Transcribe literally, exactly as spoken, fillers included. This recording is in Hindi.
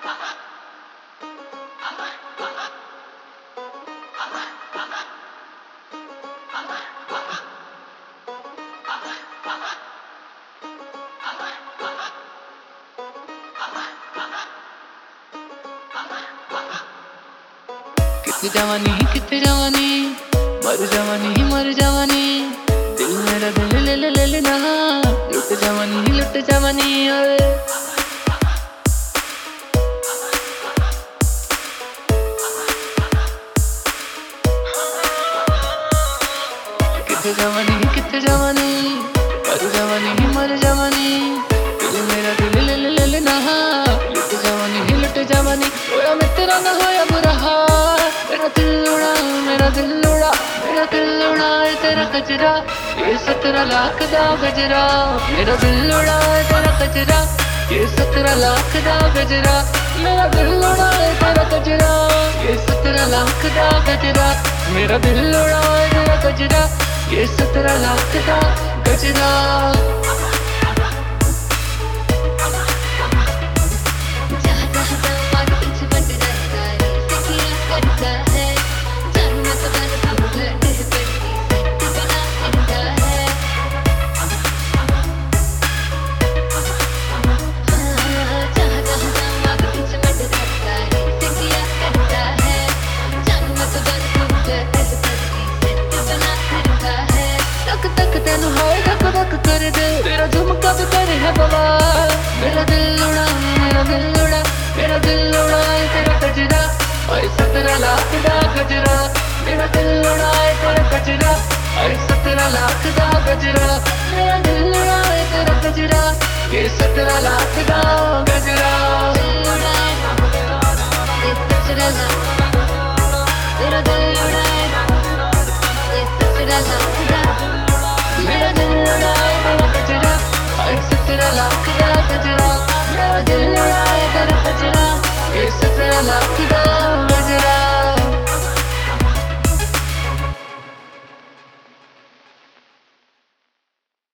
कितनी जवानी कितनी जवानी मर जवानी मर जवानी दिल मेरा दिल ले ले ले लेना लुट जवानी लुट जवानी ओए कितनी जवानी कितनी जवानी मर जवानी मर जवानी दिल मेरा दिल ले ले ले लेना लुट जवानी लुट जवानी ओए मैं तेरा ना होया बुरा मेरा दिल उड़ा मेरा दिल उड़ा मेरा दिल उड़ा तेरा कचरा ये सत्रह लाख दा गजरा मेरा दिल उड़ा तेरा कचरा ये सत्रह लाख दा गजरा मेरा दिल उड़ा तेरा कचरा ये सत्रह लाख दा गजरा मेरा दिल उड़ा तेरा कचरा ये सत्रह लाख दा गजरा तेनू हाय धक धक कर दे तेरा झुमका भी करे है बवाल मेरा दिल उड़ा मेरा दिल उड़ा मेरा दिल उड़ा तेरा कचरा ओए सत्रह लाख दा गजरा मेरा दिल उड़ा तेरा कचरा ओए सत्रह लाख दा गजरा मेरा दिल उड़ा तेरा कचरा ये सत्रह लाख दा गजरा तेरा दिल उड़ा तेरा लाख दा मेरा दिल उड़ा तेरा कचरा ओए सत्रह लाख दा गजरा मेरा दिल उड़ा तेरा कचरा ये सत्रह लाख दा